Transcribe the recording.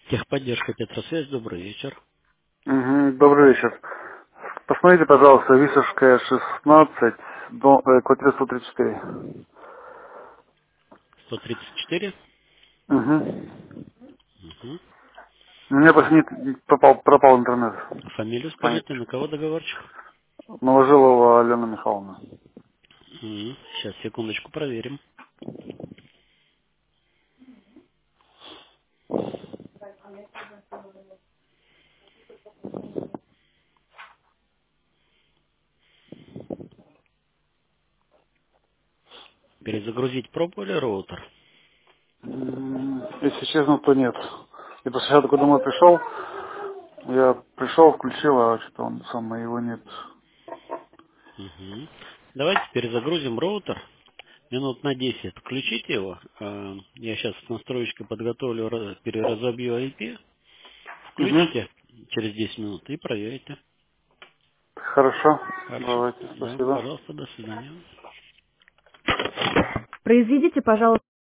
Техподдержка Петросвязь, добрый вечер. Мгм, добрый вечер. Посмотрите, пожалуйста, Висовская, 16, квартира 134. 134. Угу. Угу. У меня просто пропал интернет. Фамилию Понять. скажите, на кого договорчик? Новожилова Алена Михайловна. Сейчас, секундочку, проверим. Перезагрузить пробовали роутер? Если честно, то нет. Я просто сейчас только домой пришел. Я пришел, включил, а что-то он сам его нет. Угу. Давайте перезагрузим роутер. Минут на 10. Включите его. Я сейчас с настроечкой подготовлю, переразобью IP. Угу. Включите через 10 минут и проверите. Хорошо. Хорошо? Давайте, Да, спасибо. пожалуйста, до свидания. Произведите, пожалуйста,